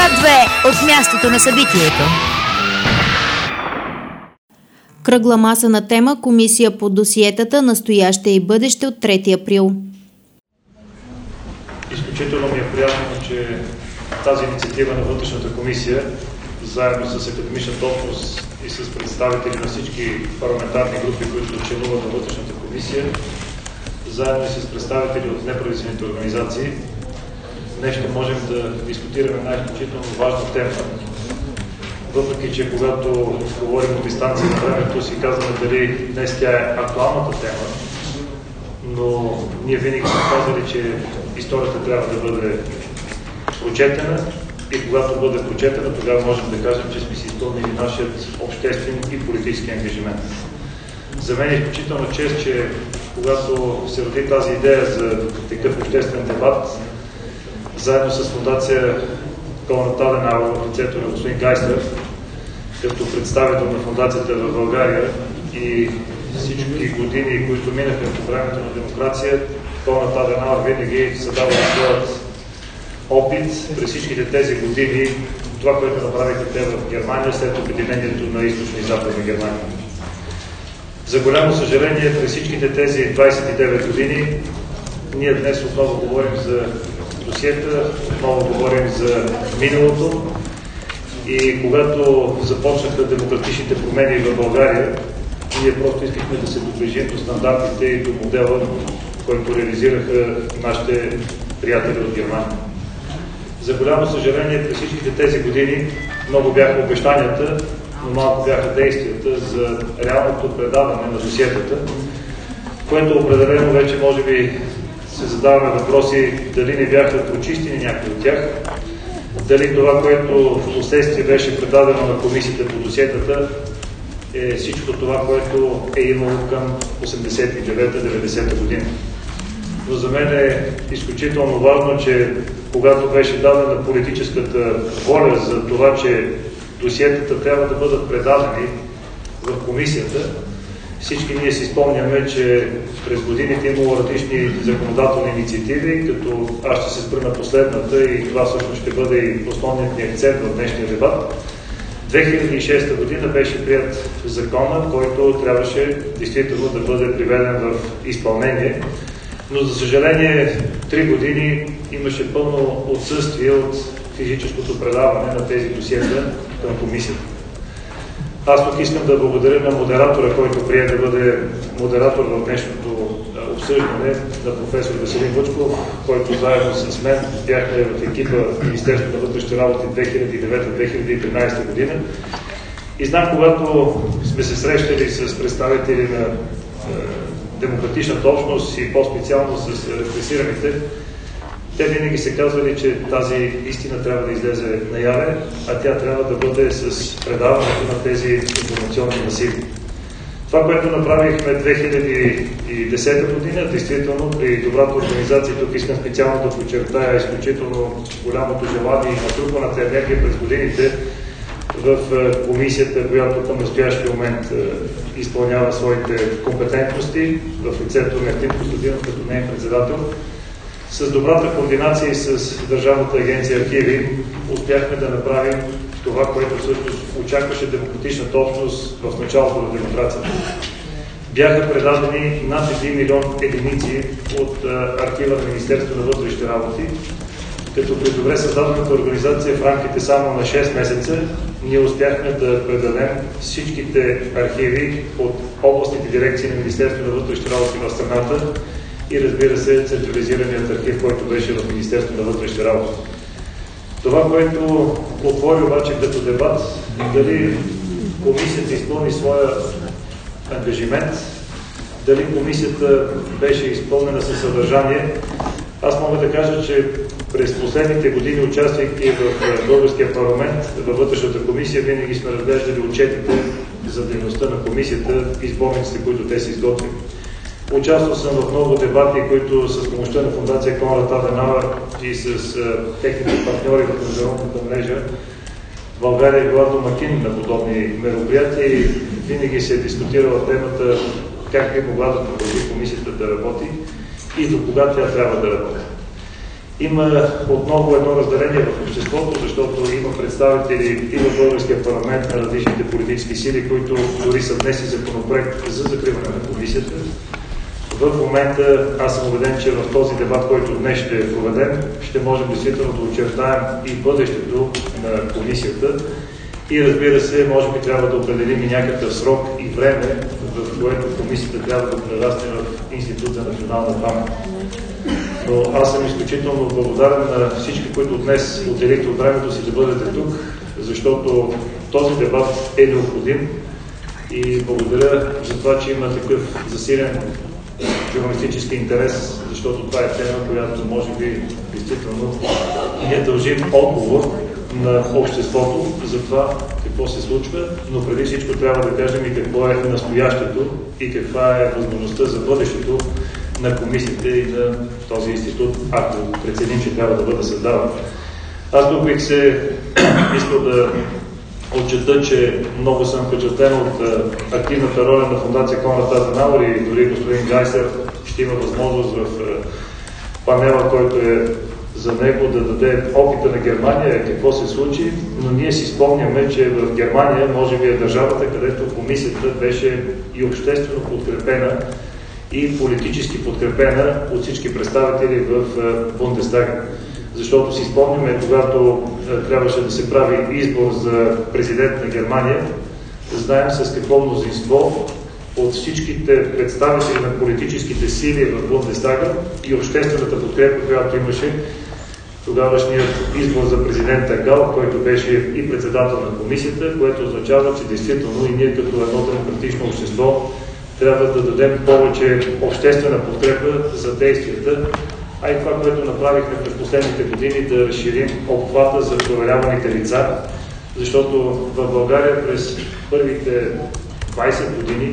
Част 2 от мястото на събитието. Кръгла маса на тема Комисия по досиетата настояще и бъдеще от 3 април. Изключително ми е приятно, че тази инициатива на Вътрешната комисия, заедно с академичната общност и с представители на всички парламентарни групи, които членуват на Вътрешната комисия, заедно и с представители от неправителствените организации, днес ще можем да дискутираме една изключително важна тема. Въпреки че когато говорим от дистанция на времето, си казваме дали днес тя е актуалната тема, но ние винаги сме казали, че историята трябва да бъде прочетена и когато бъде прочетена, тогава можем да кажем, че сме си изпълнили нашият обществен и политически ангажимент. За мен е изключително чест, че когато се роди тази идея за такъв обществен дебат, заедно с фундация Конрад Аденауер в лицето на господин Гайслер, като представител на фундацията в България и всички години, които минаха по времето на демокрация, Конрад Аденауер винаги създава своят опит през всичките тези години, това, което направиха те в Германия след обединението на източна и западна Германия. За голямо съжаление, през всичките тези 29 години, ние днес отново говорим за досиета, отново говорим за миналото и когато започнаха демократичните промени в България, ние просто искахме да се доближим до стандартите и до модела, който реализираха нашите приятели от Германия. За голямо съжаление, през всичките тези години много бяха обещанията, но малко бяха действията за реалното предаване на досиетата, което определено вече може би се задаваме въпроси дали не бяха прочистени някои от тях, дали това, което в последствие беше предадено на комисията по досиетата, е всичко това, което е имало към 89-90 година. Но за мен е изключително важно, че когато беше дадена политическата воля за това, че досиетата трябва да бъдат предадени в комисията, всички ние си спомняме, че през годините имало различни законодателни инициативи, като аз ще се спра на последната и това всъщност ще бъде и основният ни акцент в днешния дебат. 2006 година беше прият закона, който трябваше действително да бъде приведен в изпълнение, но за съжаление 3 години имаше пълно отсъствие от физическото предаване на тези досиета към комисията. Аз тук искам да благодаря на модератора, който прие да бъде модератор в днешното обсъждане, на професор Веселин Вучков, който заедно с мен бяхме в екипа в Министерството на вътрешните работи 2009-2013 година. И знам, когато сме се срещали с представители на демократичната общност и по-специално с репресираните, те винаги се казвали, че тази истина трябва да излезе наяве, а тя трябва да бъде с предаването на тези информационни масиви. Това, което направихме 2010 година, действително при добрата организация, тук искам специално да подчертая изключително голямото желание и натрупаната енергия през годините в комисията, която към настоящия момент изпълнява своите компетентности в лицето на Евтим Костадинов като неин председател. С добрата координация и с Държавната агенция архиви успяхме да направим това, което всъщност очакваше демократичната общност в началото на демокрацията. Бяха предадени над 1 милион единици от архива на Министерството на вътрешните работи, като при добре създадената организация в рамките само на 6 месеца ние успяхме да предадем всичките архиви от областните дирекции на Министерството на вътрешните работи в страната и разбира се централизираният архив, който беше в Министерството на вътрешните работи. Това, което отвори обаче като дебат, дали комисията изпълни своя ангажимент, дали комисията беше изпълнена със съдържание. Аз мога да кажа, че през последните години, участвайки в българския парламент, във вътрешната комисия, винаги сме разглеждали отчетите за дейността на комисията и сборниците, които те са изготвили. Участвал съм в много дебати, които с помощта на фундация Конрад Аденауер и с техните партньори в международната мрежа България е била домакин на подобни мероприятия и винаги се е дискутирала темата как би могла да продължи комисията да работи и до кога тя трябва да работи. Има отново едно разделение в обществото, защото има представители и в българския парламент на различните политически сили, които дори са внесли законопроект за закриване на комисията. В момента аз съм убеден, че в този дебат, който днес ще проведем, ще можем действително да очертаем и бъдещето на комисията. И разбира се, може би трябва да определим и някакъв срок и време, в което комисията трябва да прерасне в Институт за национална памет. Но аз съм изключително благодарен на всички, които днес отделихте от времето си да бъдете тук, защото този дебат е необходим и благодаря за това, че има такъв засилен журналистически интерес, защото това е тема, която може би действително ние дължим отговор на обществото за това какво се случва, но преди всичко трябва да кажем и какво е настоящето и каква е възможността за бъдещето на комисията и на този институт, ако преценим, че трябва да бъде създаван. Аз тук бих се искал да отчета, че много съм впечатлен от активната роля на фондация Конрад Аденауер и дори господин Гайсер ще има възможност в панела, който е за него, да даде опита на Германия, какво се случи, но ние си спомняме, че в Германия може би е държавата, където комисията беше и обществено подкрепена и политически подкрепена от всички представители в Бундестага. Защото си спомняме, когато трябваше да се прави избор за президент на Германия, знаем с какво мнозинство от всичките представители на политическите сили в Бундестага и обществената подкрепа, която имаше тогавашният избор за президента Гал, който беше и председател на комисията, което означава, че действително и ние като едно демократично общество трябва да дадем повече обществена подкрепа за действията, а и това, което направихме през последните години, да разширим обхвата за проверяваните лица, защото в България през първите 20 години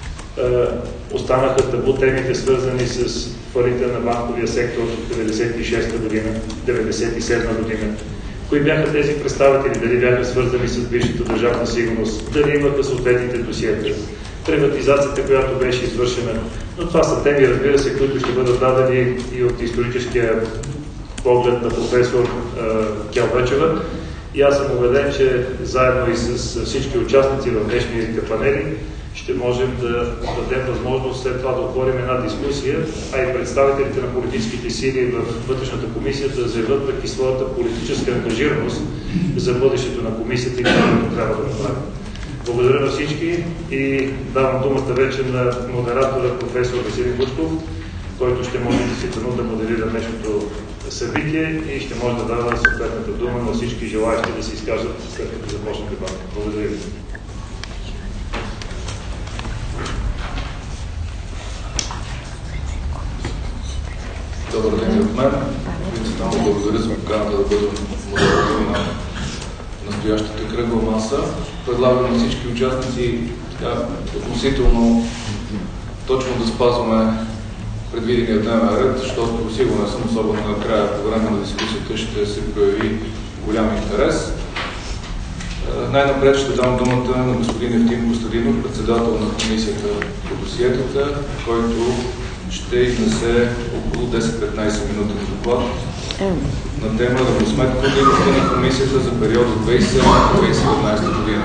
останаха табу темите, свързани с фалита на банковия сектор в 1996 година, 1997 година. Кои бяха тези представители, дали бяха свързани с бившата държавна сигурност, дали имаха съответните досиета, приватизацията, която беше извършена. Но това са теми, разбира се, които ще бъдат дадени и от историческия поглед на професор Келвечева. И аз съм убеден, че заедно и с всички участници в днешните панели ще можем да дадем възможност след това да отворим една дискусия, а и представителите на политическите сили в вътрешната комисия да заявят пък и своята политическа ангажираност за бъдещето на комисията и какво трябва да направим. Благодаря на всички и давам думата вече на модератора професор Веселин Вучков, който ще може действително да моделира днешното събитие и ще може да дава съответната дума на всички желаящи да се изкажат след като започне дебата. Благодаря ви. Добър ден и от мен. Принципално благодаря за поканата да бъдем модератор на настоящата кръгла маса. Предлагам на всички участници относително точно да спазваме предвидения дневен ред, защото сигурен съм, особено накрая по време на дискусията, ще се прояви голям интерес. Най-напред ще дам думата на господин Евтим Костадинов, председател на комисията по досиетата, който ще изнесе около 10-15 минути доклад на тема равносметка дейността на комисията за периода 2007-2017 година.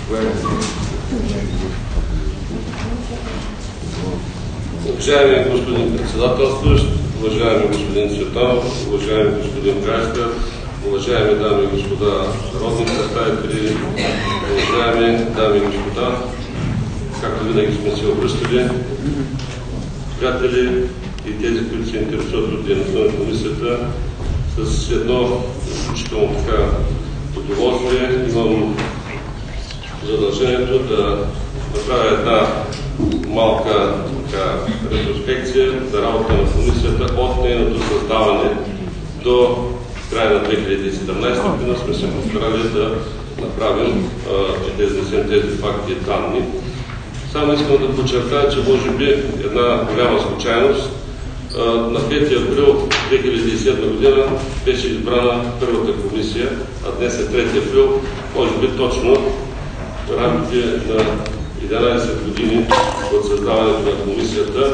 Уважаеми господин председателстващ, уважаеми господин Цветанов, уважаеми господин Гайскер, уважаеми дами и господа народни представители, уважаеми дами и господа, както винаги сме се обръщали, приятели и тези, които се интересуват от дейността на комисията, с едно изключително така удоволствие имам задължението да направя една малка ретроспекция за работа на комисията от нейното създаване до края на 2017 година. Сме се постарали да направим, да изнесем тези факти и данни. Само искам да подчертая, че може би една голяма случайност. На 5 април 2007 година беше избрана първата комисия, а днес е 3 април, може би точно в рамките на 11 години от създаването на комисията.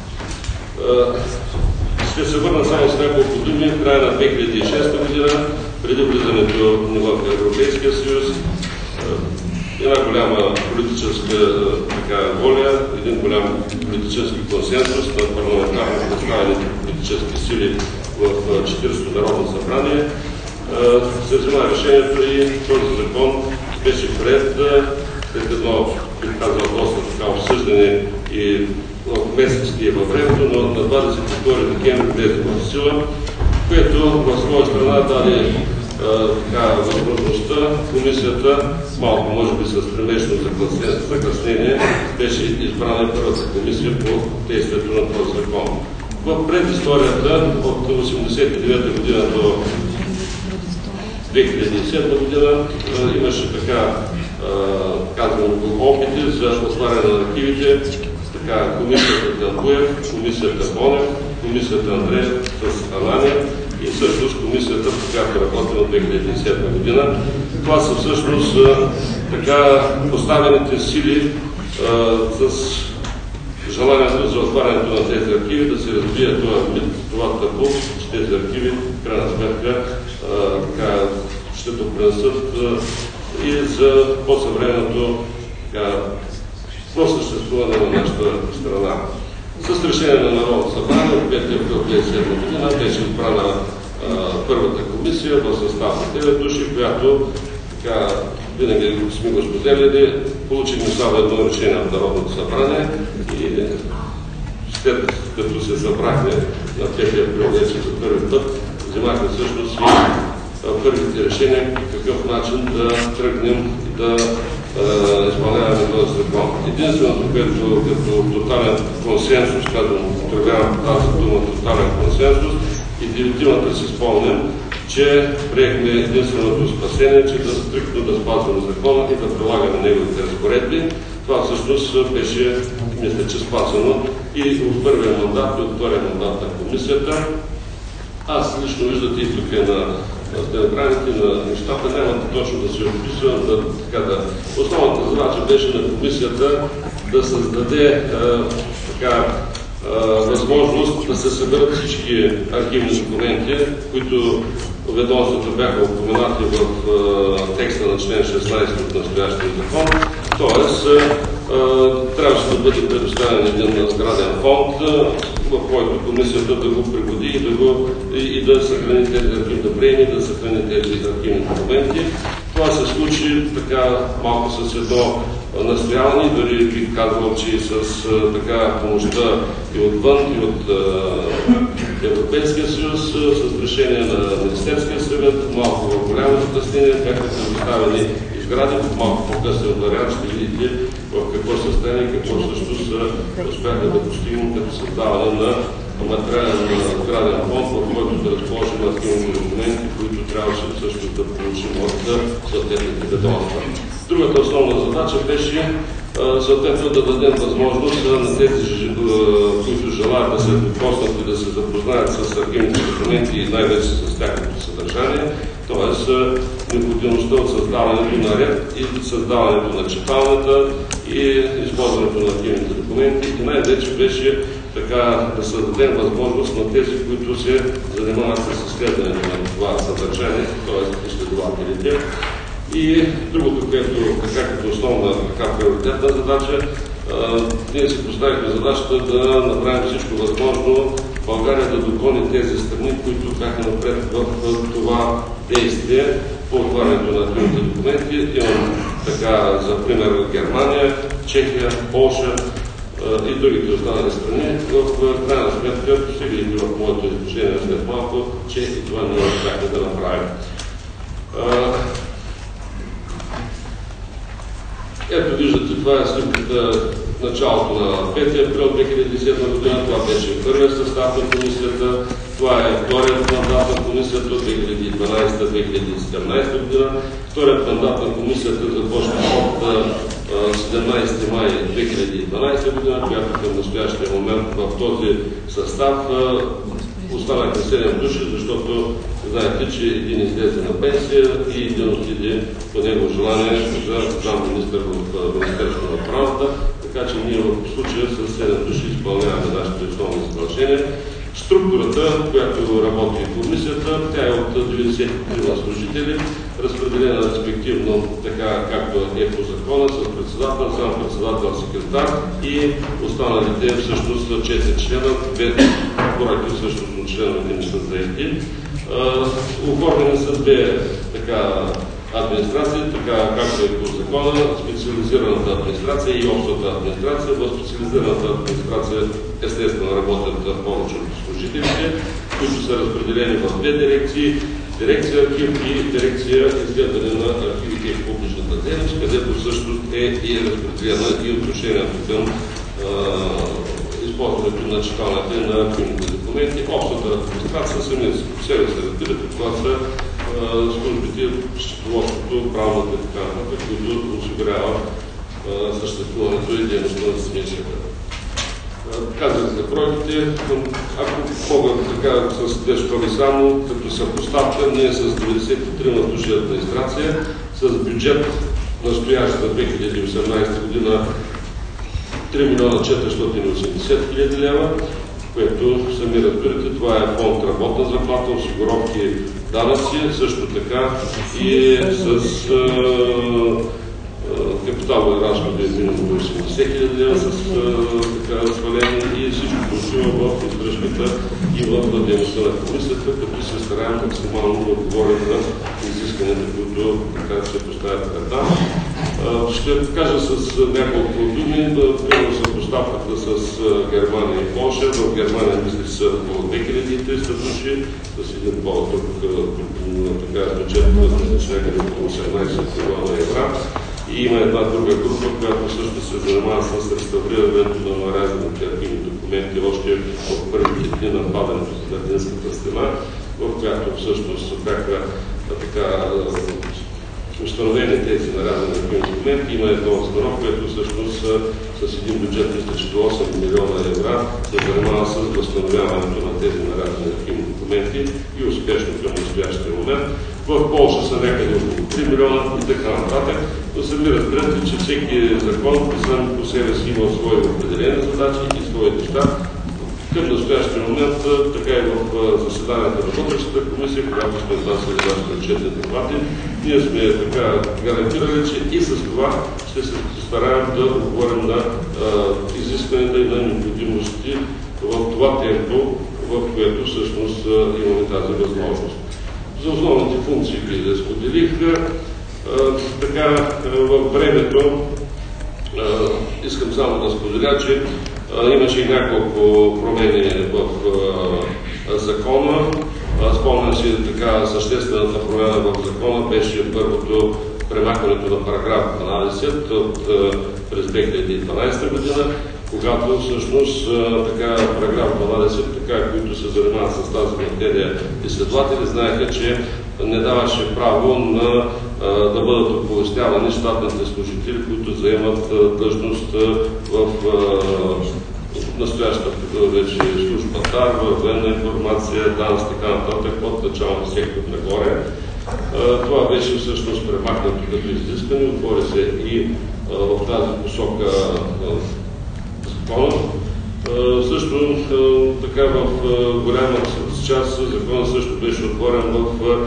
Ще се върна само с няколко думи. В края на 2006 година преди влизането ниво в Европейския съюз, една голяма политическа воля, един голям политически консенсус на парламентарно представените политически сили в 40-то Народно събрание. Се взема решението и този закон беше приет след едно, бих казал, доста обсъждане и в месеците и във времето, но на 22 декември влезе в сила, което в своя страна даде възможността комисията, малко може би с премешно закъснение, беше избрана първата комисия по действието на този закон. В предисторията от 1989 година до 2007 година имаше казано опити за отваряне на архивите, комисията Дълбоев, комисията Бонев, комисията Андреев с Ананиев и всъщност комисията, по която работим от 2007 година. Това са всъщност поставените сили с желанието за отварянето на тези архиви, да се разбие това табу, че тези архиви, в крайна сметка, ще допринесат и за по-съвременното съществуване на нашата страна. С решение на Народното събрание от 5 април 2007 година беше избрана първата комисия в състав на 9 души, която винаги сме го споделяли. Получихме само едно решение от Народното събрание и след като се събрахме на 5 април вече за първи път, вземахме всъщност и първите решения по какъв начин да тръгнем и да изпълняваме този закон. Единственото, което като тотален консенсус, казвам, употребявам тази дума тотален консенсус, и директивата си спомням, че приехме единственото спасение, че да стриктно да спазваме закона и да прилагаме неговите разпоредби. Това всъщност беше, мисля, че спасено и от първия мандат и от втория мандат на комисията. Аз лично виждате и тук на стенограмите на нещата, няма точно да се описвам. Основната задача беше на комисията да създаде възможност да се съберат всички архивни документи, които ведомствата бяха упоменати в текста на член 16 от настоящия закон. Тоест, трябваше да бъде предоставен един сграден фонд, в който комисията да го пригоди и да съхрани тези архивни приеми, да съхрани тези архивни документи. Това се случи малко с едно настояване, дори бих казал, че и с помощта и отвън, и от Европейския съюз, с решение на Министерския съвет, малко в голямо закъснение, бяха предоставени изгради, малко по-късен вариант ще видите в какво състояние и какво също успяха да постигнем като създаване на материален сграден фонд, в който да разположим архивните документи, които трябваше също да получим от съответните ведомства. Другата основна задача беше съответно да дадем възможност на тези, които желаят да се докоснат и да се запознаят с архивните документи и най-вече с тяхното съдържание, т.е. необходимостта от създаването на ред и създаването на читалната и използването на архивните документи и най-вече беше да създадем възможност на тези, които се занимават с изследването на това съдържание, т.е. изследователите. И другото, което като основна приоритетна задача, ние си поставихме задачата да направим всичко възможно България да догони тези страни, които бяха напред в това действие по отварянето на архивните документи. Имам за пример Германия, Чехия, Полша и другите останали страни. В крайна сметка, ще видите в моето изложение след малко, че и това не успяхме да направим. Ето виждате, това е снимката началото на 5 април 2010 година. Това беше първият състав на комисията. Това е вторият мандат на комисията от 2012-2017 година. Вторият мандат на комисията започна от 17 май 2012 година, която към настоящия момент в този състав останахме 7 души, защото знаете, че един излезе на пенсия и един отиде по него желание за заместник-министър в Министерството на отбраната, така че ние в случая с 7 души изпълняваме нашите основни задължения. Структурата, която работи в комисията, тя е от 93 служители, разпределена респективно така, както е по закона, с председател, сам председател, секретар и останалите всъщност 4 члена, 2 препоръки всъщност от членовете не са заети. Оформени са 2 така администрации, така както е по закона, специализираната администрация и общата администрация. В специализираната администрация естествено работят повече от служителите, които са разпределени в 2 дирекции. Дирекция архив и дирекция изследване на архивите и публичната дейност, където също е и разпределена и отношението към използването на читалните на архивните документи. Общата администрация сами по себе се разбират, това са службите, счетоводството, правната и така нататък, които осигуряват съществуването и дейността на комисията. Казах за проектите, ако мога така с 2 школи само, като съпоставка, ние с 93 души администрация, с бюджет настоящ за 2018 година 3 милиона 480 хиляди лева, което сами разбирате, това е фонд работна заплата, осигуровки, данъци, също така и с капиталови разходи минимум 80 хиляди лева с така сваление и всичко отива в издръжката и в дейността на комисията, като се стараем максимално да отговорим на изискванията, които така се поставят пред нас. Ще кажа с няколко думи, първо съпоставката с Германия и Полша. В Германия мисля, че са около 2300 души, с един по-друг бюджет, някъде около 18 милиона евро. И има една друга група, която също се занимава с реставрирането на нарязаните архивни документи още в първите дни на падането на Берлинската стена, в която всъщност бяха така установени тези нарязани архивни документи. Има едно звено, което всъщност с един бюджет, мисля, че 8 милиона евро се занимава с възстановяването на тези нарязани архивни документи и успешно към настоящия момент. В Полша са някъде около 3 милиона и така нататък. Но сами разберете, че всеки закон сам по себе си има свои определени задачи и свои неща. Към настоящия момент, така и в заседанието на вътрешната комисия, когато сме изнасяли нашите отчетни доклади, ние сме така гарантирали, че и с това ще се стараем да отговорим на изискванията и на необходимости в това темпо, в което всъщност имаме тази възможност. За основните функции, които да споделих, така във времето искам само да споделя, че имаше и няколко промени в закона. Спомням си, така съществената промяна в закона беше първото премахването на параграф 12 през 2012 година, когато всъщност така параграф 12, така, които се занимават с тази материя изследователи, знаеха, че не даваше право да бъдат оповестявани щатните служители, които заемат длъжност в настоящата вече служба ТАР, военна информация, ДАНС, така нататък, от началния сектор нагоре. Това беше всъщност премахнато като изискване, отвори се и в тази посока закона. Също така в голяма част закона също беше отворен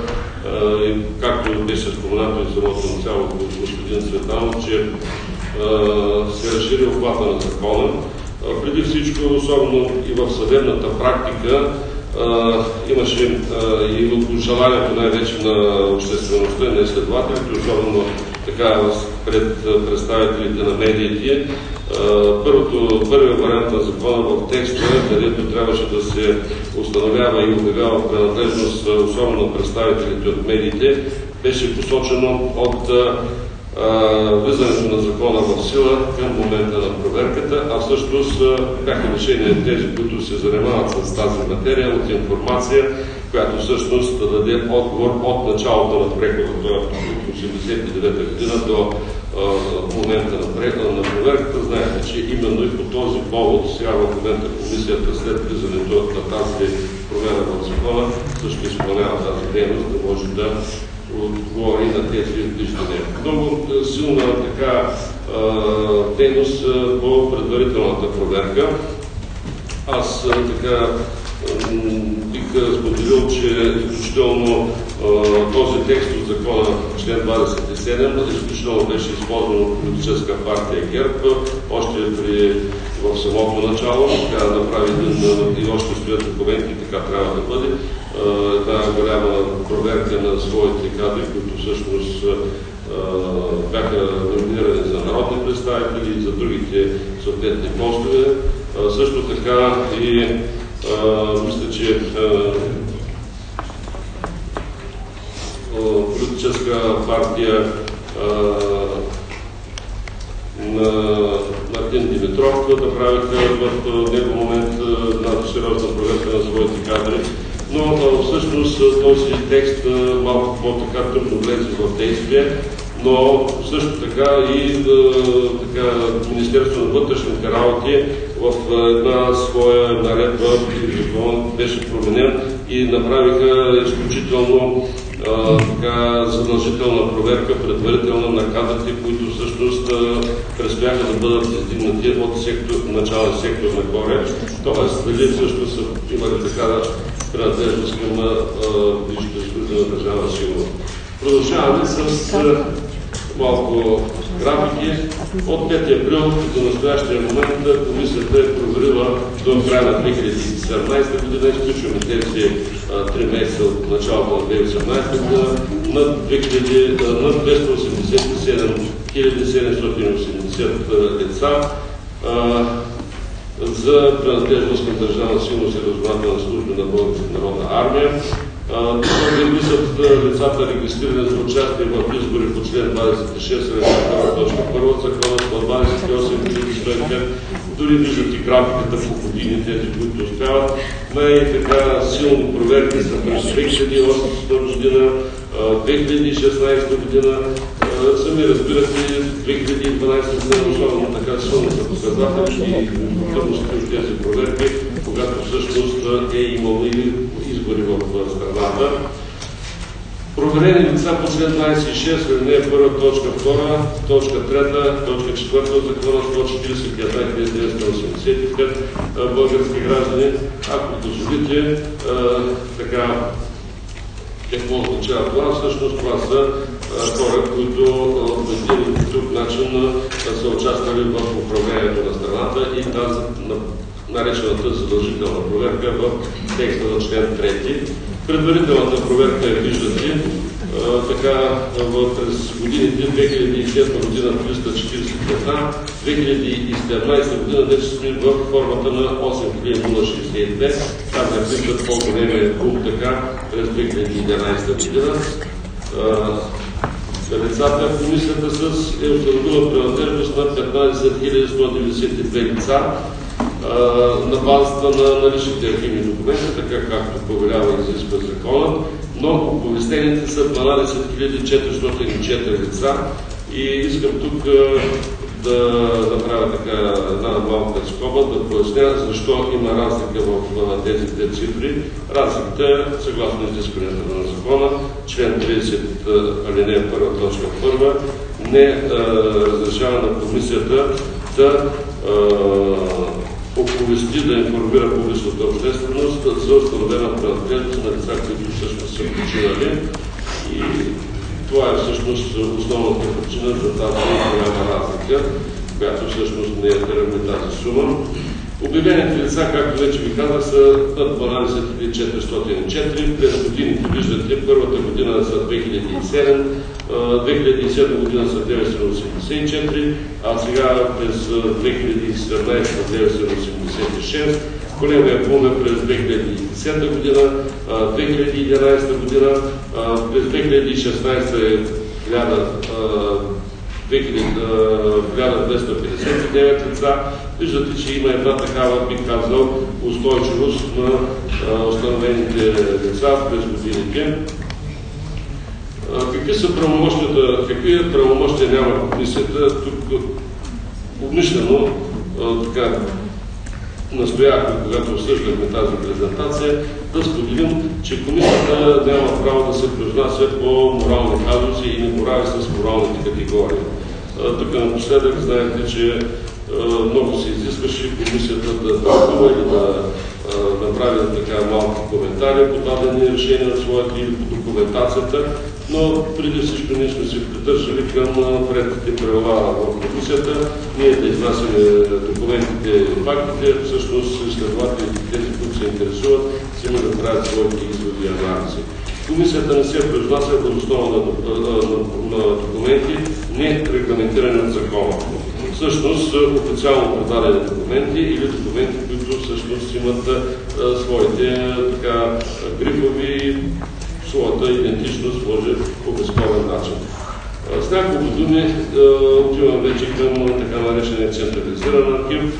както беше споменато и самото начало от господин Цветанов, че се разшири обхвата на закона. Преди всичко, особено и в съдебната практика, имаше и желанието най-вече на обществеността и на изследователите, особено така пред представителите на медиите. Първият вариант на закона в текста, където трябваше да се установява и обявява принадлежност, особено на представителите от медиите, беше посочено от влизането на закона в сила към момента на проверката, а всъщност бяха лишени тези, които се занимават с тази материя, от информация, която всъщност да даде отговор от началото на прехода от 1989 година до момента на проверката. Знаете, че именно и по този повод сега в момента комисията след влизането на тази промяна в закона също изпълнява тази дейност, да може да отговори на тези виждания. Много силна така дейност по предварителната проверка. Аз така споделил, че изключително този текст от закона, член 27, изключително беше използван от политическа партия ГЕРБ, още в самото начало, така да направи и още стоят документи, така трябва да бъде, една голяма проверка на своите кадри, които всъщност бяха номинирани за народни представители и за другите съответни постове. Също така и мисля, че политическа партия на Мартин Димитров направиха в него момент една сериозна проверка на своите кадри. Но всъщност този текст малко по-така трудно влезе в действие, но също така и Министерството на вътрешните работи в една своя наредба беше променен и направиха изключително задължителна проверка, предварителна на кадрите, които всъщност предстояха да бъдат издигнати от начален сектор нагоре. Тоест, дали всъщност са имали такава принадлежност към висшите служби на държавна сигурност. Продължаваме с малко графики. От 5 април до настоящия момент комисията е проверила до края на 2017 година, изключваме тези 3 месеца от началото на 2018 година, над 287 780 лица за принадлежност към държавна сигурност и разузнавателна служба на Българската народна армия. Тук мислят лицата, регистрирани за участие в избори по член 26, ал. 1 от закона, по 28 дори виждат и графиката по години, тези, които успяват. Най-така силни проверки са през 2008 година, 2016 година. Сами разбирате, 2012 година, особено така силно са показатели и трудности от тези проверки, когато всъщност е имало и избори в страната. Проверени лица по член 26, ал. 1, точка 2, точка 3, точка 4 от закона 141 български граждани. Ако позволите, така, какво означава това? Всъщност това са хора, които по един или друг начин са участвали в управлението на страната и тази наречената задължителна проверка в текста на член 3. Предварителната проверка е, виждате, така през годините 2007 година 345, 2017 година вече сме в формата на 8062. Там не виждат по-големия бум така през 2011 година. Лицата в комисията е установила принадлежност на 15 192 лица на базата на наличните архивни документи, така както повелява и изисква закона, но оповестените са 12 404 лица и искам тук да направя така една малка скоба, да поясня защо има разлика в тези две цифри. Разликата е съгласно изискванията на закона, член 30, алинея 1, точка 1, не разрешава на комисията да оповести, да информира публичната общественост за установена принадлежност на лица, които всъщност са починали. И това е всъщност основната причина за тази голяма разлика, която всъщност не е тази сума. Обявените лица, както вече ви казах, са над 12 404. През годините виждате, първата година са 2007, 2007 година са 984, а сега през 2017 986. Големия бум е през 2010 година, 2011 година, през 2016 е 1259 лица. Виждате, че има една такава, бих казал, устойчивост на установените лица през годините. Какви са правомощията, какви правомощия няма комисията? Тук умишлено така настояхме, когато обсъждахме тази презентация, да споделим, че комисията няма право да се произнася по морални казуси и не борави с моралните категории. Тук напоследък знаете, че много се изискваше комисията да тълкува или да направи така малки коментари по дадени решения на своите или по документацията, но преди всичко ние сме се придържали към предните правила в комисията. Ние да изнасяме документите и фактите, всъщност изследователите, тези, които се интересуват, сами да правят своите изводи и анализи. Комисията не се произнася въз основа на документи, не регламентирани от закона. Всъщност официално предадени документи или документи, които всъщност имат своите така грифови, своята идентичност може по безспорен начин. С няколко думи отивам вече към така наречения централизиран архив,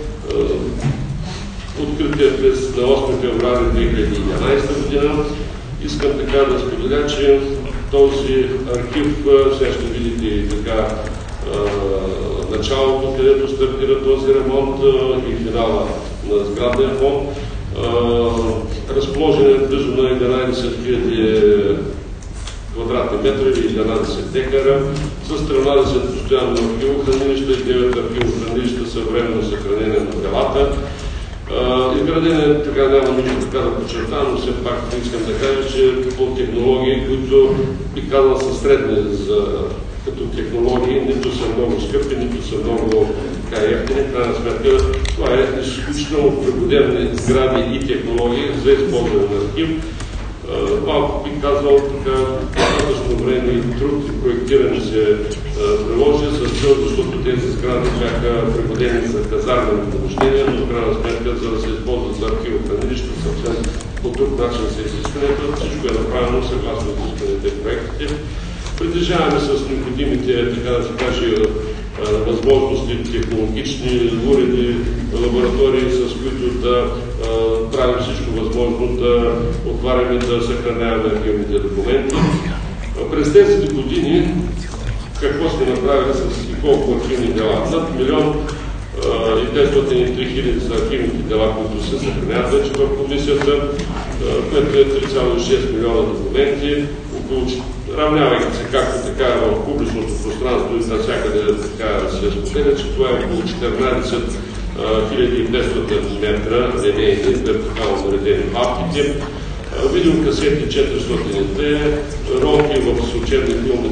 открит на 8 февруари 2011 година. Искам така да споделя, че този архив, сега ще видите и така началото, където стартира този ремонт и финала на сградния фонд. Разположен е близо на 11 000 квадратни метра или 11 декара, с 13 постоянно архивохранилища и 9 архивохранилища съвременно съхранение на делата. Изграден така няма нищо така да подчертавам, но все пак искам да кажа, че по технологии, които би казал са средни като технологии, нито са много скъпи, нито са много ефтини. В крайна сметка това е изключително пригодени сгради и технологии за използване на архив. Малко би казал така достатъчно време и труд и проектиране се приложи с цел, защото тези сгради бяха пригодени за казармени помещения, но в крайна сметка, за да се използват за архивохранилища, съвсем по друг начин се изискването. Всичко е направено съгласно изискваните проектите. Притежаваме с необходимите, така да се каже, възможности, технологични уреди, лаборатории, с които да правим всичко възможно да отваряме и да съхраняваме архивните документи. През тези години какво сме направили с и колко архивни дела? Над 1 503 хиляди са архивните дела, които се съхраняват вече в комисията, което е 3,6 милиона документи, равнявайки се както така в публичното пространство и навсякъде така се споделя, че това е около 14 500 метра линейни, вертикално наредени папките, видеокасети 402, ролки в учебни филми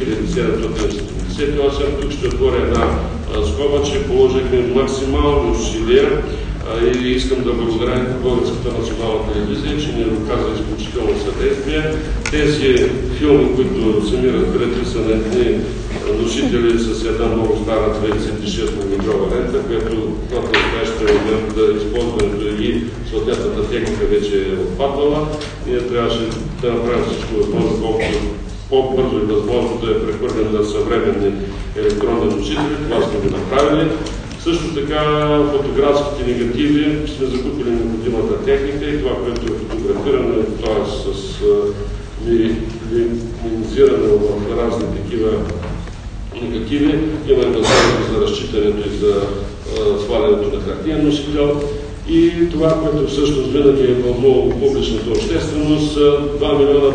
3778. Тук ще отворя една скоба, че положихме максимални усилия и искам да благодаря на Българската национална телевизия, че ни оказа изключително съдействие. Тези филми, които сами разбирате, са на едни носители с една много стара 26 мм лента, която в настоящия момент да използването и съответната техника вече е отпаднала. Ние трябваше да направим всичко възможно, колкото по-бързо и възможно да я прехвърлим на съвременни електронни носители. Това сме го направили. Също така фотографските негативи сме закупили необходимата техника и това, което е фотографирано, т.е. с минимизиране в разни такива негативи. Имаме възможност за разчитането и за свалянето на хартиен носител. И това, което всъщност винаги е вълнувало публичната общественост, 2 милиона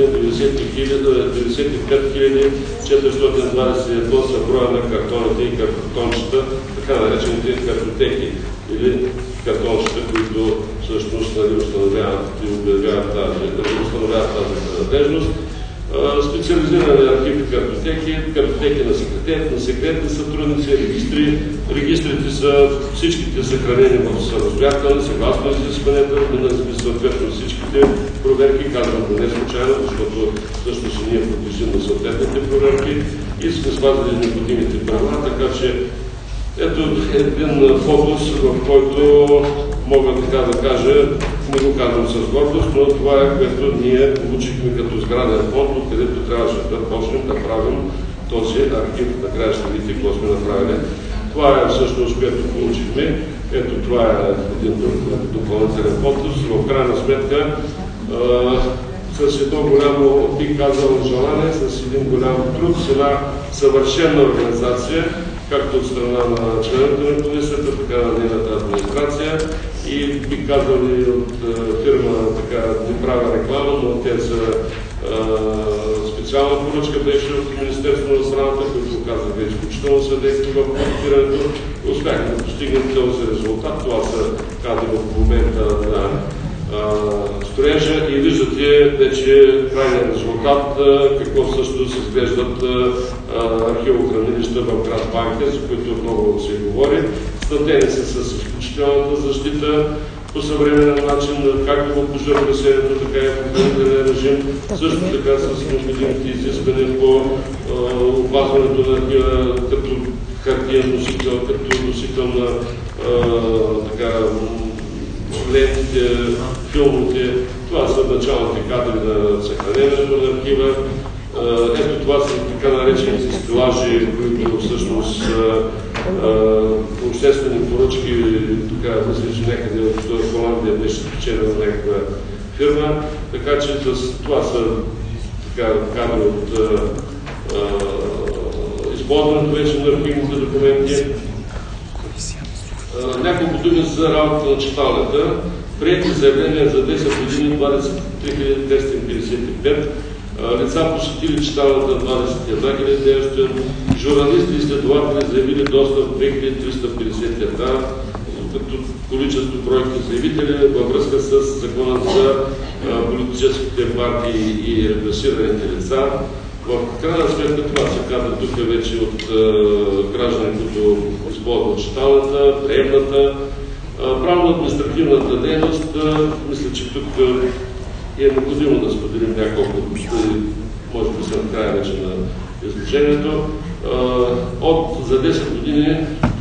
595 хиляди 421 са броя на картоните и картончета, така наречените картотеки или картончета, които всъщност установяват и обявяват тази принадлежност. Специализирани архиви картотеки на секретни сътрудници, регистрите са всичките съхранени в самостоятелни, съгласно изискванията, минали съответно всичките проверки, казвам го не случайно, защото всъщност и ние подлежим на съответните проверки и сме спазили необходимите права, така че ето един фокус, в който мога така да кажа, не го казвам с гордост, но това е, което ние получихме като сграден фонд, откъдето трябваше да почнем да правим този архив. Накрая ще видите какво сме направили. Това е всъщност, което получихме. Ето това е един допълнителен фокус. В крайна сметка, с едно голямо, бих казал, желание, с един голям труд, с една съвършена организация, както от страна на членовете на комисията, така на нейната администрация и бих казал и от фирма, така не правя реклама, но те са специална поръчка беше от Министерството на отбраната, които оказаха изключително съдействие в проектирането. Успяхме да постигнем този резултат. Това са кадри в момента на строежа и виждате вече крайният резултат, какво също се изглеждат архивохранилища в град Банкя, за които много се говори. Снабдени са с изключителната защита по съвременен начин, както в пожарогасенето, така и в охранителен режим, също така с необходимите изисквания по опазването на архива като хартиен носител, като носител на лентите, филмите. Това са началните кадри на съхранението на архива. Ето това са така наречените стелажи, които всъщност обществени поръчки, така мисля, че някъде в Холандия беше спечелена някаква фирма. Така че това са кадри от използването вече на архивните документи. Няколко думи за работа на читалната. Приети заявления за 10 години 23 255, лица посетили читалната 21 900, журналисти и изследователи заявили достъп 2351, като количество бройки заявители във връзка с закона за политическите партии и репресираните лица. В крайна сметка това се казва тук вече от граждани, които използват читалната, приемната, правно-административната дейност. Мисля, че тук е необходимо да споделим няколко, може би съм края вече на изложението. За 10 години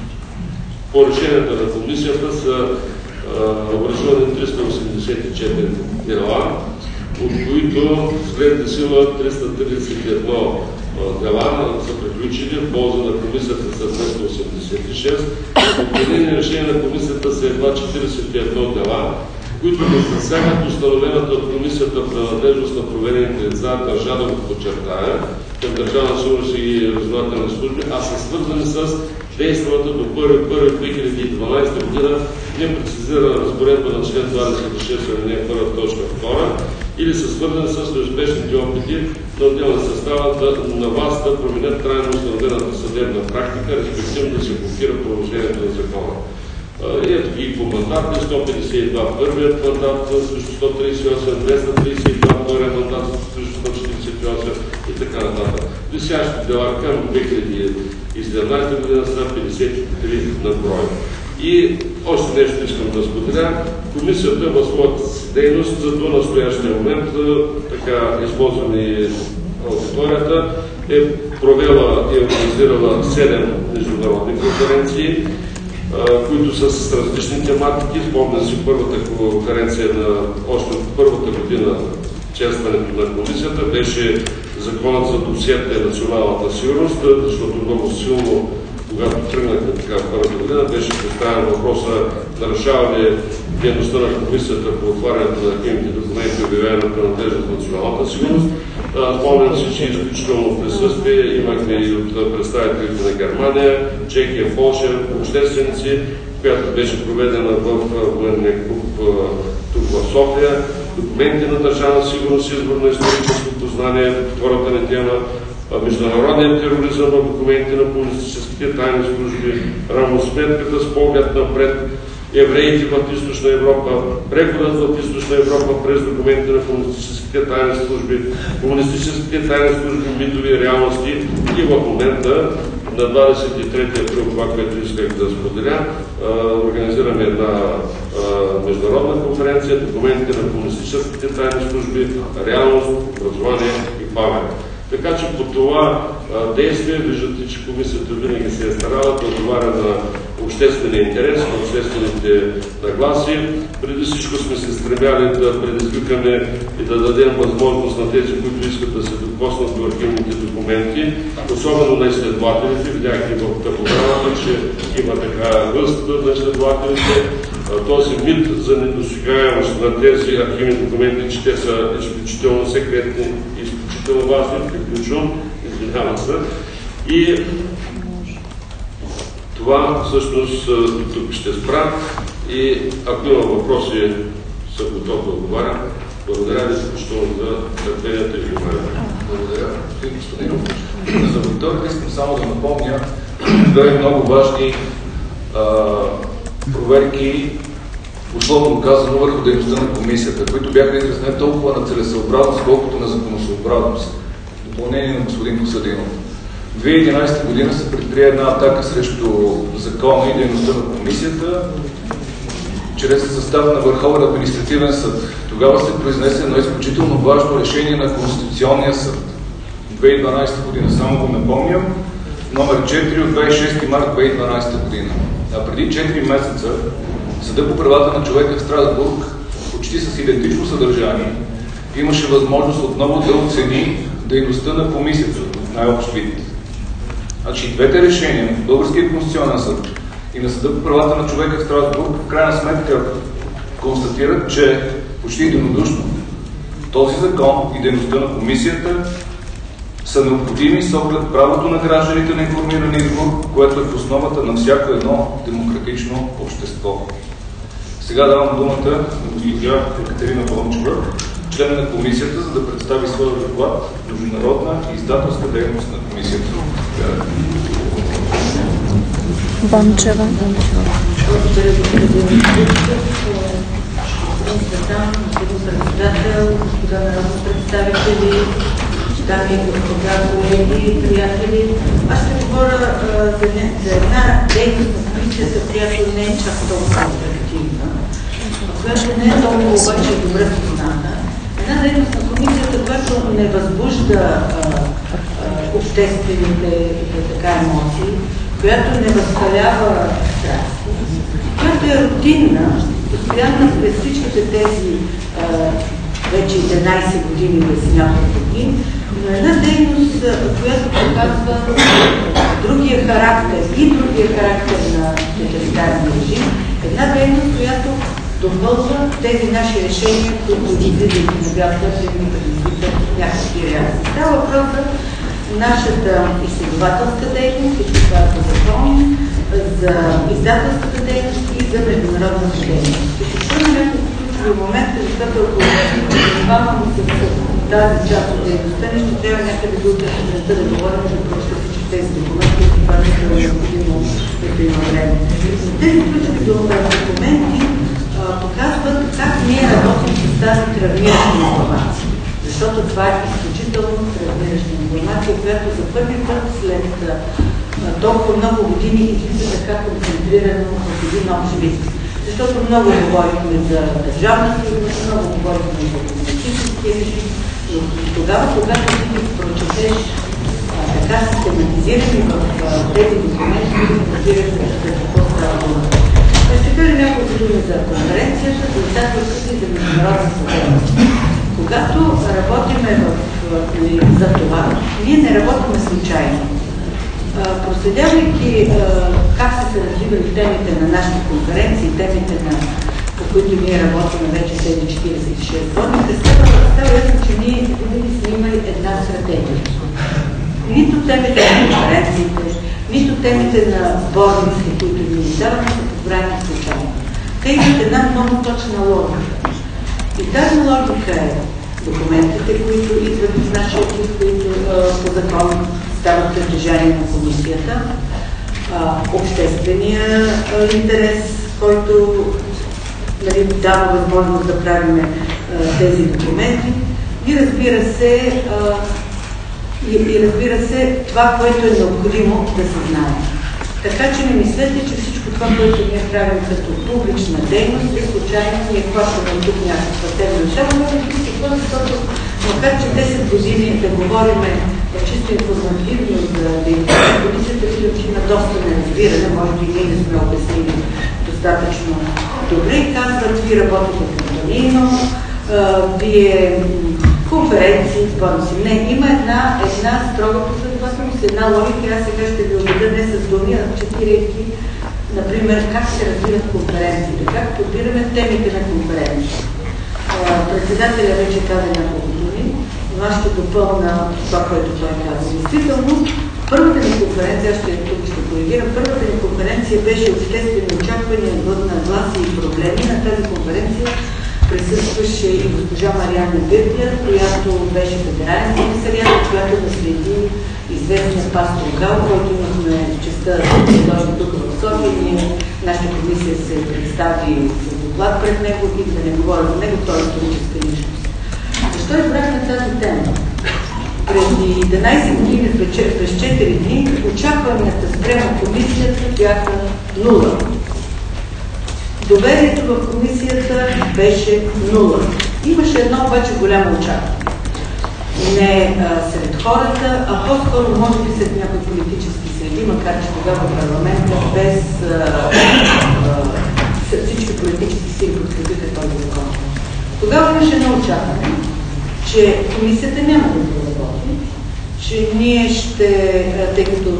по решенията на комисията са образувани 384 дела, от които след сила 331 дела са приключили в полза на комисията с 286. Отменени решения на комисията са едва 41 дела, които не засягат установената от комисията принадлежност на проверените лица, държа да го подчертая, към Държавна сигурност и разузнавателни служби, а са свързани с действията до 1.1.2012 година, непрецизирана разпоредба на член 26 ал. 1, точка 2, или са свързани с неуспешните опити на отделни състава на власт да променят трайно установената съдебна практика, респективно да се блокира положението на закона. И ето ги по мандати, 152 първият мандат срещу 138, 232 вторият мандат срещу 148 и така нататък. Висящи дела към 2017 година са 53 на брой. И още нещо искам да споделя. Комисията в своята дейност до настоящия момент, така използваме аудиторията, е провела и организирала 7 международни конференции, които са с различни тематики. Спомням си първата конференция още от първата година честването на комисията беше законът за досиета и националната сигурност, защото много силно, когато тръгнахме така в първата година, беше поставен въпроса нарушава ли дейността на комисията по отварянето на архивните документи и обявяване на принадлежност на националната сигурност. Спомням си, че изключително присъствие имахме и от представителите на Германия, Чехия, Полша, общественици, която беше проведена в военния клуб тук в София. Документи на държавна сигурност, избор на историческо познание, втората ни тема, международният тероризъм в документи на комунистическите тайни служби, равносметката с поглед напред, евреите в Източна Европа, преходът в Източна Европа през документи на комунистическите тайни служби, комунистическите тайни служби, митови реалности и в момента на 23 април, това, което исках да споделя, организираме една международна конференция, документи на комунистическите тайни служби, реалност, образование и памет. Така че по това действие виждате, че комисията винаги се е старала да отговаря на обществения интерес, на обществените нагласи. Преди всичко сме се стремяли да предизвикаме и да дадем възможност на тези, които искат да се докоснат до архивните документи, особено на изследователите. Видяхте в програмата, че има така ръст на изследователите. Този мит за недосегаемост на тези архивни документи, че те са изключително секретни, изключително важни, приключвам, извинявам се. И това всъщност тук ще спра и ако има въпроси, съм готов да отговарям. Благодаря ви изключително за търпението и вниманието. Благодаря. Господин Костадинов, за аудиторията искам само да напомня две много важни проверки, условно казано, върху дейността на комисията, които бяха изразени толкова на целесъобразност, колкото на законосъобразност. Допълнение на господин Костадинов. В 2011 година се предприе една атака срещу закона и дейността на комисията чрез състав на Върховен административен съд. Тогава се произнесе едно изключително важно решение на Конституционния съд. 2012 година, само го напомням, номер 4 от 26 март 2012 година. А преди 4 месеца Съда по правата на човека в Страсбург, почти с идентично съдържание, имаше възможност отново да оцени дейността на комисията в най-общ вид. Значи двете решения на Българския конституционен съд и на Съда по правата на човека в Страсбург в крайна сметка констатират, че почти единодушно този закон и дейността на комисията са необходими с оглед правото на гражданите на информиран избор, което е в основата на всяко едно демократично общество. Сега давам думата на госпожа Екатерина Бончева, член на комисията, за да представи своя доклад международна и издателска дейност на комисията. Бончева. Благодаря, господин председател, господа народни представители, дами и господа, колеги, приятели. Аз ще говоря за една дейност на комисията, която не е чак толкова атрактивна, която не е толкова обаче добре позната. Една дейност на комисията, която не възбужда обществените емоции, която не възпалява страсти, която е рутинна, постоянно през всичките тези вече 11 години, през няколко дни, но една дейност, която показва другия характер на тоталитарния режим, една дейност, която допълва тези наши решения, които излизат на бял свят и ни предизвикат някакви реакции. Става въпрос за нашата изследователска дейност, и това за закон, за издателската дейност и за международната дейност. И ще спомня няколко ключови момента, защото ако занимавам с тази част от дейността, не ще трябва някъде до утре сутринта да говорим за просто всички тези документи, и това не е необходимо, като има време. Тези ключови документи показват как ние работим с тази травмираща информация. Защото това е изключително травмираща информация, която за първи път след толкова много години излиза така концентрирано в един общ вид. Защото много говорихме за държавна сигурност, много говорихме за политическия режим, но тогава, когато ти прочетеш така систематизирани в тези документи, разбираш за какво става дума. Ще кажа няколко думи за конференцията, за издателската и за международната дейност. Когато работиме за това, ние не работиме случайно. Проследявайки как са се развивали темите на нашите конференции, темите, по които ние работим вече тези 46 години, става ясно, че ние винаги сме имали една стратегия. Нито темите на конференциите, нито темите на сборниците, които ни издаваме, са подбрани случайно. Те имат една много точна логика. И тази логика е документите, които идват в нашия архив, които по закон стават притежание на комисията, обществения интерес, който дава възможност да правим тези документи и разбира се, това, което е необходимо да се знае. Така че не мислете, че всичко това, което ние правим като публична дейност е случайно, ние хващаме тук някаква тема. Защото макар че 10 години да говорим чисто информативно за дейността на комисията, видим, че има доста неразбиране, може би ние не сме обяснили достатъчно добре и казват, ви работите компанийно, вие конференции, бонуси. Не, има една строга последователност, една логика. Аз сега ще ви убедя не с думи, а цитирайки, например, как се развиват конференциите, как подбираме темите на конференции. Председателя вече каза няколко думи, но аз ще допълна това, което той каза. Действително, първата ни конференция, тук ще коригирам, първата ни конференция беше обществени очаквания, нагласи и проблеми. На тази конференция Присъстваше и госпожа Мариана Биртия, която беше федерален комисариат, която наследи известния пастор Гал, който имахме честта да дойде тук в София. Нашата комисия се представи с доклад пред него и да не говоря за него, той е историческа личност. Защо избрахме тази тема? Преди 11 години, през 4 дни, очакванията спрямо комисията бяха 0. Доверието в комисията беше 0. Имаше едно обаче голямо очакване. Не сред хората, а по-скоро може би сред някои политически среди, макар че тогава парламента без всички политически сили подкрепиха този закон. Тогава имаше едно очакване, че комисията няма да проработи, че ние ще, тъй като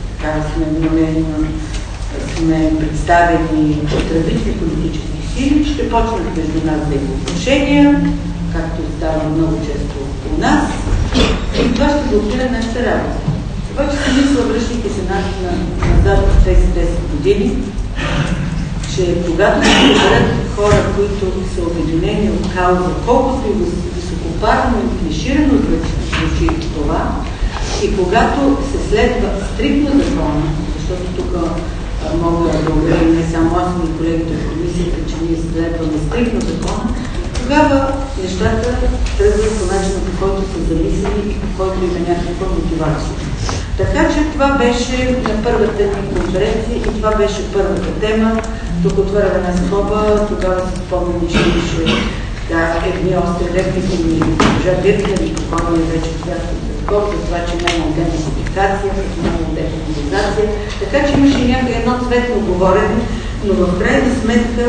сме представени от различни политически сили, ще почнат между нас взаимоотношения, както става много често у нас, и това ще блокира нашата работа. Обаче си мисля, връщайки се назад в тези 10 години, че когато се съберат хора, които са обединени от кауза, колкото и високопарно и клиширано звучи това, и когато се следва стриктно закона, защото тук мога да благодаря не само аз, но и колегите в комисията, че ние следваме стриктно закона, тогава нещата тръгват по начина, по който са замислени и по който има някаква мотивация. Така че това беше на първата ни конференция и това беше първата тема. Тук отваря една скоба, тогава се спомням, че имаше едни остри реплики и госпожа Биртия, и покойно е вече святко Петков, за това, че няма идентификация, няма идентификация. Така че имаше едно цветно говорене, но в крайна сметка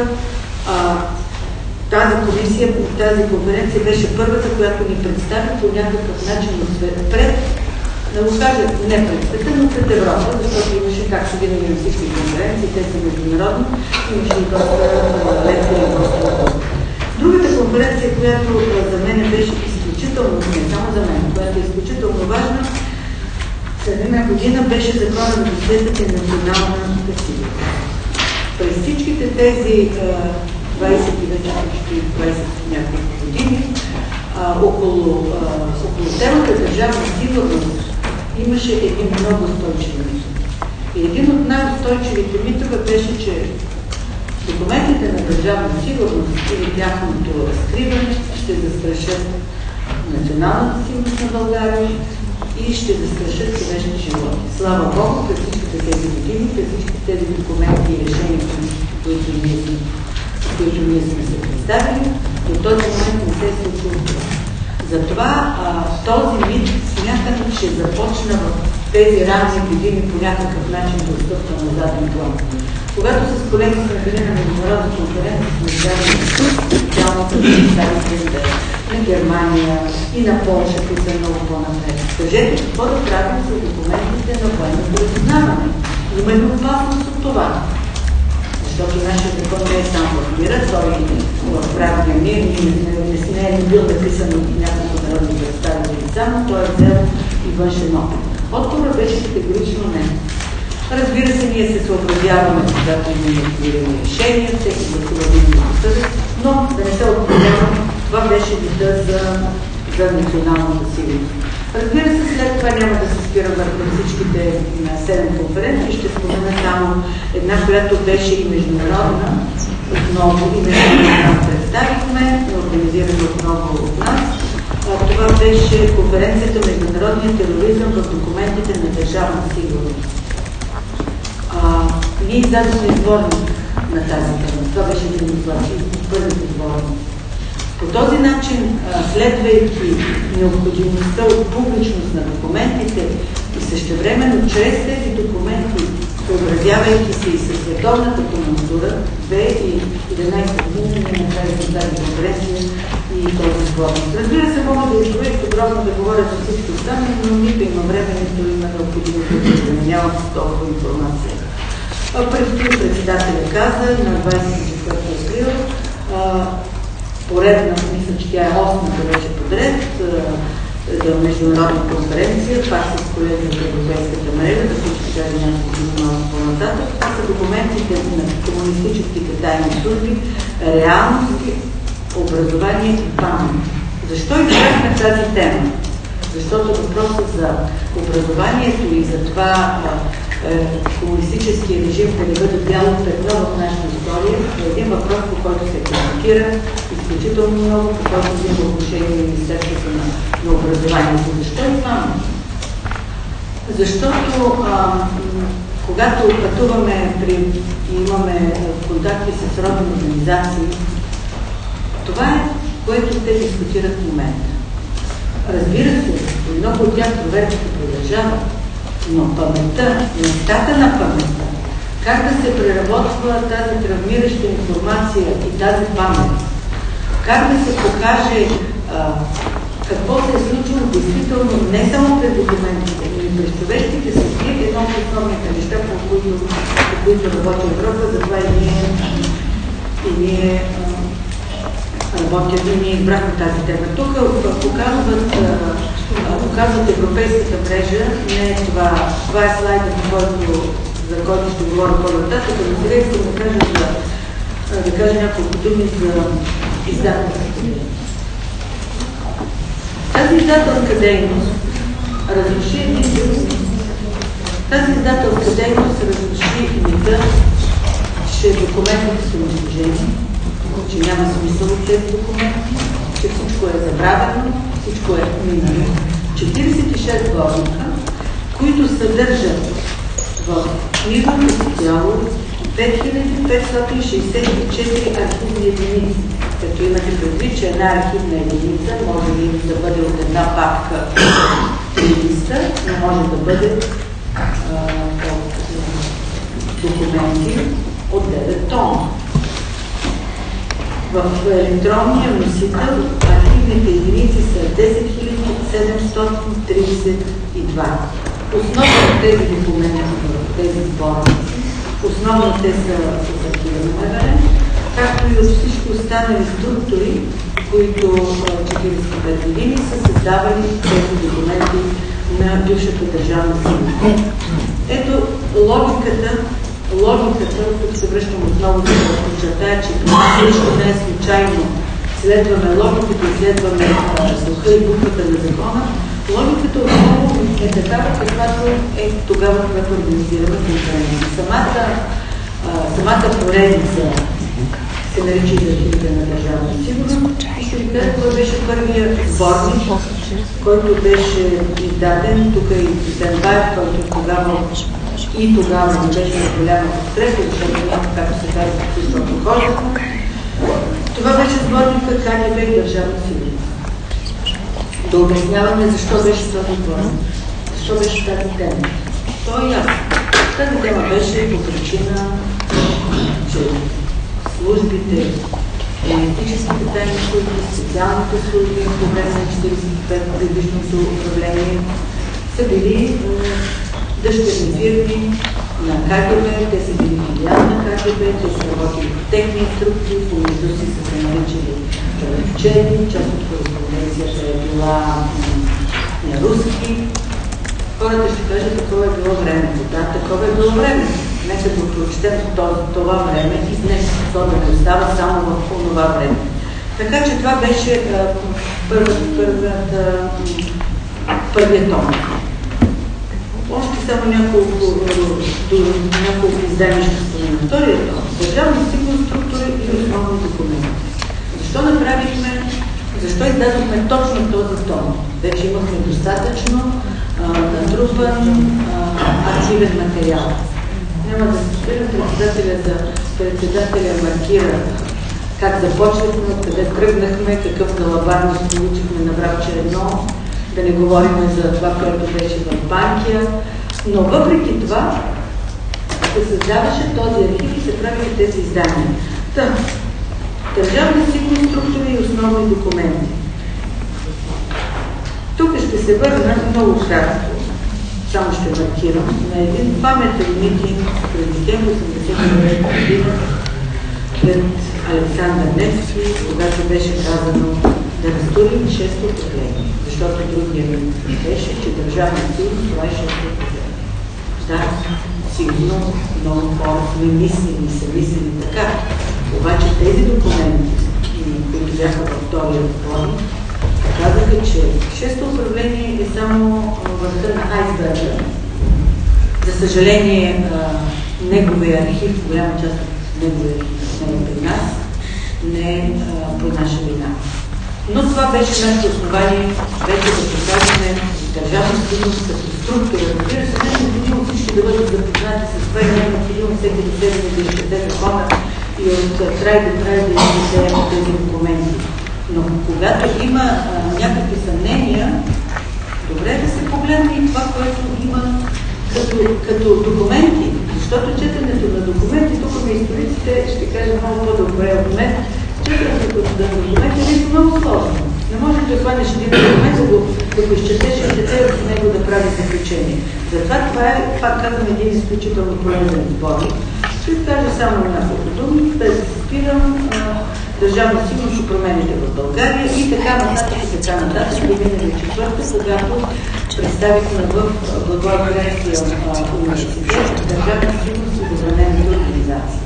тази комисия, тази конференция беше първата, която ни представи по някакъв начин пред, да го кажа, не пред света, но пред Европа, защото имаше, както винаги на всички конференции, те са международни, имаше и доста лекции и доста въпроси. Другата конференция, която за мен беше изключително, не само за мен, която е изключително важна, след една година беше закона за досиетата и национална сигурност. През всичките тези 20 и вече почти 20 няколко години, около темата държавна сигурност имаше един много устойчив мит. И един от най-устойчивите митове беше, че документите на държавна сигурност или тяхното разкриване ще застрашат националната сигурност на България и ще застрашат човешки животи. Слава Богу, през всичките тези години, през всичките тези документи и решения, които ние сме се представили, до този момент не се случва. Затова този мит смятам, че започна в тези ранни години по някакъв начин да отстъпва на заден план. Когато с колеги сме били на международна конференция, сме взели специалната представителите на Германия и на Полша, които са много по-напред. Кажете, какво да правим с документите на военното разузнаване? Има ли опасност от това? Защото нашия закон не е само в мира, той в правния мир, не е бил написан от няколко народни представители само, той е взел и външен опит. Отговорът беше категорично не. Разбира се, ние се съобразяваме, когато има необходими решения, всеки гласува винаги по съвест, но да не се отговоряваме, това беше вида за националната сигурност. Разбира се, след това няма да се спирам върху всичките 7 конференции, ще спомена само една, която беше и международна, отново и международна представихме, организирана отново от нас. Това беше конференцията Международния тероризъм в документите на държавна сигурност. Ние издадохме сборник на тази тема. Това беше един от първите сборник. По този начин, следвайки необходимостта от публичност на документите и същевременно чрез тези документи, съобразявайки се и със световната конъюнктура, 2011 година ние направихме тази конференция и този сборник. Разбира се, мога да изговоря подробно да говоря за всички останали, но нито има време, нито има необходимост да заменявам с толкова информация. Предстои председателя каза на 24 април поредна, мисля, че тя е 8-та вече подред, международна конференция, пак с колеги от Европейската мрежа, да всички кажа няколко малко по-нататък. Това са документите на комунистическите тайни служби, реалности образование и памет. Защо избрахме тази тема? Защото въпросът за образованието и за това комунистическия режим да не бъде бяло петно в нашата история е един въпрос, по който се коментира изключително много, по който взима отношение на Министерството на образованието. Защо и това? Защото когато пътуваме и имаме контакти с родни организации, това е, което те дискутират в момента. Разбира се, много от тях проверките продължават, но паметта, местата на паметта, как да се преработва тази травмираща информация и тази памет, как да се покаже какво се е случило действително не само през документите, но и през човешките съдби, едно от основните неща, по които работи Европа, затова и ние работят и ние избрахме тази тема. Тук показват европейската мрежа, не е това. Това е слайдът, за който ще говоря по-нататък, но сега искам да кажа няколко думи за издателството. Тази издателска дейност разруши един друг мит. Тази издателска дейност разруши мита, че документите са унищожени, че няма смисъл от тези документи, че всичко е забравено, всичко е минало. 46 сборника, които съдържат в книжното си цяло 5564 архивни единици. Като имате предвид, че една архивна единица може да бъде от една папка 3 листа, но може да бъде документи от 9 тома. В електронния носител архивните единици са 10 732. Основно тези документи, тези сборници, основно те са с архивен МВР, както и от всички останали структури, които 45 години са създавали тези документи на бившата държавна сила. Ето логиката, тук се връщам отново да подчертая, че нищо не е случайно. Следваме логиката и следваме духа и буквата на закона. Логиката отново е такава, каквато е тогава, когато организираме конференция. Самата поредица се нарича и архивите на държавна сигурност. И ще ви кажа, това беше първия сборник, който беше издаден. Тук е и Денбаев, който тогава не беше на голяма подкрепа, защото няма, както се казва, защото хора. Това беше сборника КГБ и държавна сигурност. Да обясняваме защо беше този сборник, защо беше тази тема. То е ясно. Тази тема беше по причина, че службите, политическите тайни служби, специалните служби по време на 45-годишното управление са били дъщерни фирми на КГБ, те са били филиал на КГБ, те са работили по техни инструкции, помежду си са се наричали учени, част от кореспонденцията е била на руски. Хората ще кажат, такова е било времето. Да, такова е било време. Нека да прочетем това време и днес то да не остава само в това време. Така че това беше първият том. Още само няколко издания ще спомена. Вторият том. Държавна сигурност, структура и основни документи. Защо издадохме точно този том? Вече имахме достатъчно натрупан архивен материал. Няма да се спирам, председателя маркира как започнахме, откъде тръгнахме, какъв галабарност получихме на Врача 1, да не говорим за това, което беше в Банкия, но въпреки това се създаваше този архив и се правили тези издания. Държавна сигурност, структура и основни документи. Тук ще се върна много кратко, само ще маркирам, на един паметен митинг през декември 1989 година пред Александър Невски, когато беше казано да разтурим 6-то поколение, защото другия мит беше, че държавна сигурност това е 6-то поколение. Да, сигурно много хора сме мислили, са мислили така. Обаче тези документи които бяха във втория сборник, казаха, че 6-то управление е само върха на айсберга. За съжаление, неговия архив, голяма част от неговия архив не е при нас, не е по наша вина. Но това беше нашето основание вече да покажем държавна сигурност като структура. Разбира се, не е необходимо всички да бъдат запознати с това и не е необходимо всеки да седне да изчете закона и от край до край да изчете тези документи. Но когато има някакви съмнения, добре да се погледне и това, което има като документи, защото четенето на документи, тук на историците ще кажа много по-добре от мен, четенето на документи е много сложно. Не може да хванеш един документ, да го изчетеш и от него да прави заключение. Затова това е, пак казвам, един изключително полезен сборник. Ще кажа само няколко думи, без да се спирам, държавна сигурност и промените в България и така нататък, до миналия четвъртък, когато представихме в Благоевградския университет държавна сигурност и забранените организации.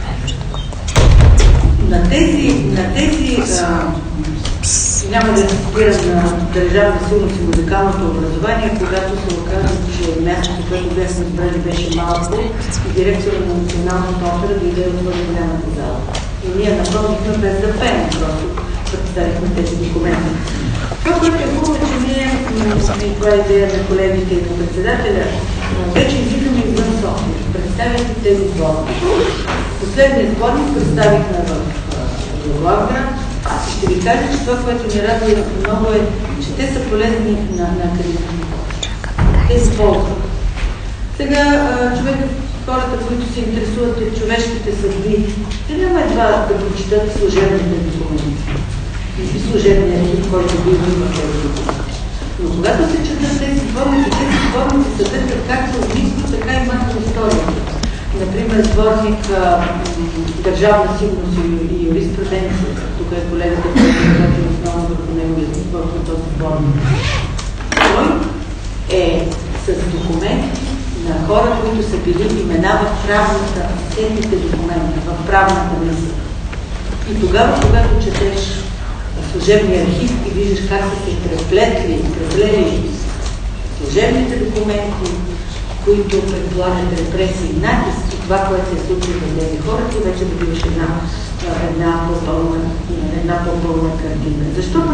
На тези няма да се спирам на държавна сигурност и музикалното образование, когато се оказа, че мястото, което бяхме избрали, беше малко и директора на Националната опера дойде от голямата зала. И ние напълнихме без да пеем, просто представихме тези документи. Това, което е хубаво, че ние, и това е идея на колегите и на председателя, вече излизаме извън София, представяйки тези сборници. Последният сборник представихме в Благоевград. Ще ви кажа, че това, което ни радва много е, че те са полезни на академията. Те се ползват. Сега хората, които се интересуват от човешките съдби, те няма едва да прочитат служебните документи. И служебния архив, който бил в тези документи. Но когато се четат тези сборници съдържат както лично, така и малко историята. Например, сборник Държавна сигурност и юриспруденция. Тук е колегата, който работи основно върху неговия в този сборник. Той е с документи на хора, които са били имена в правната, техните документи, в правната мисъл. И тогава, когато четеш служебния архив и виждаш как са се преплели служебните документи, които предполагат репресии и натиск и това, което се случва в тези хора, ти вече добиваш една по-пълна картина.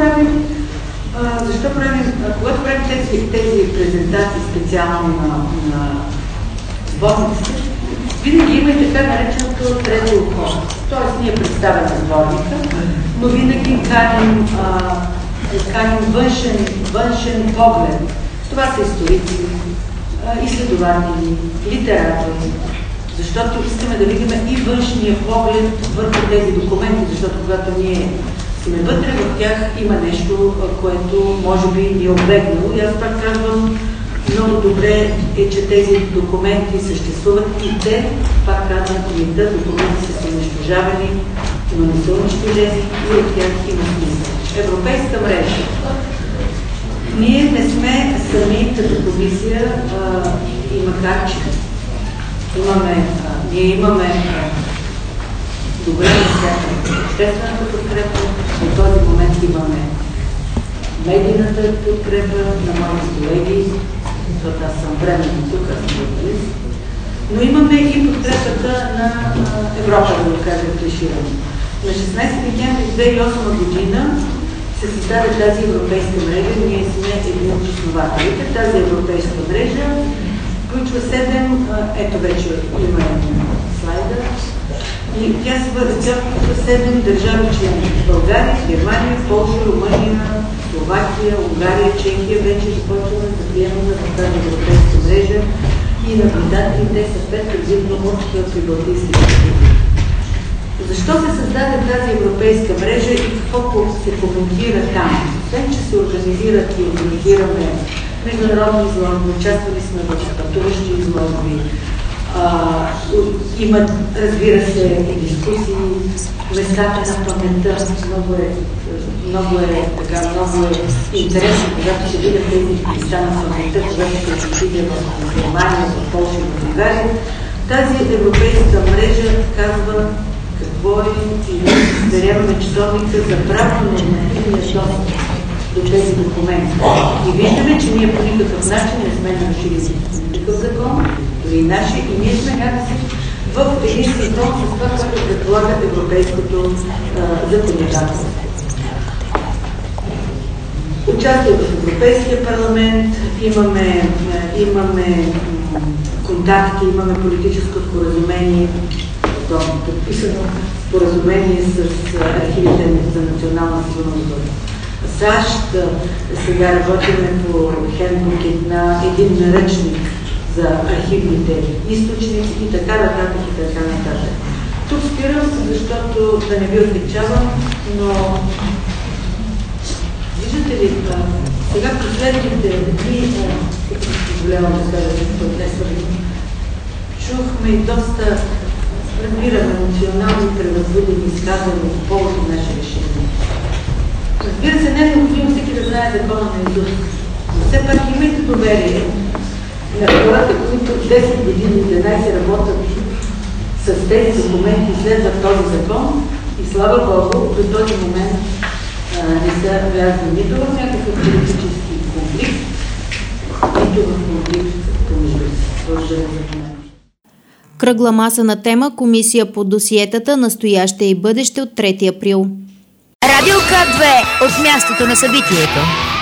Когато правим тези презентации специално на сборниците, винаги има и така нареченото трето око. Тоест ние представяме сборника, но винаги каним външен поглед. Това са историци, изследователи, литератори, защото искаме да видим и външния поглед върху тези документи, защото когато ние сме вътре в тях, има нещо, което може би ни е облегнало. И аз пак казвам, много добре е, че тези документи съществуват и те, пак казвам, документи са унищожавани, но не са унищожени и от тях има смисъл. Европейска мрежа. Ние не сме сами като комисия и макар че ние имаме добре на обществената подкрепа, в този момент имаме медийната подкрепа на моите колеги, защото аз съм временно тук, аз съм журналист, но имаме и подкрепата на Европа, да го кажем клиширано. На 16 декември 2008 година се създаде тази европейска мрежа. Ние сме един от основателите. Тази европейска мрежа включва 7, ето вече има слайда, и тя се включва 7 държави члени. България, Германия, Полша, Румъния, Словакия, Унгария, Чехия вече започваме да приемаме в тази европейска мрежа и наблюдателите са 5 предимно от прибалтийските страни. Защо се създаде тази европейска мрежа и какво се коментира там? Освен, че се организират и организираме международни изложби, участвали сме в пътуващи изложби, има, разбира се, и дискусии, местата на паметта, много е интересно, когато се видят тези места на паметта, когато се отиде в Германия, в Полша, в България. Тази европейска мрежа казва отворим и да даряваме часовника за правно нормативния достъп до тези документи. И виждаме, че ние по никакъв начин не сме нарушили никакъв закон, дори наши, и ние сме някакси в един синхрон с това, което предполага европейското законодателство. Участие в Европейския парламент, имаме контакти, имаме политическо споразумение, подписано споразумение с архивите за национална сигурност в САЩ. Сега работиме по хендбук на един наръчник за архивните източници и така нататък и така нататък. Тук спирам, защото да не ви отличавам, но виждате ли, сега последните дни, като си позволявам да кажа, чухме и доста, разбираме, емоционални превъзбудени изказвания по повод на наше решение. Разбира се, не е необходимо всеки да знае закона на ИЗУС, но все пак имайте доверие на хората, които 10 години, 11 работят с тези документи и следват този закон и слава Богу, до този момент не са влязли нито в някакъв политически конфликт, нито в конфликт помежду си. Благодаря за това. Кръгла маса на тема Комисия по досиетата настояще и бъдеще от 3 април. Радио К2 от мястото на събитието.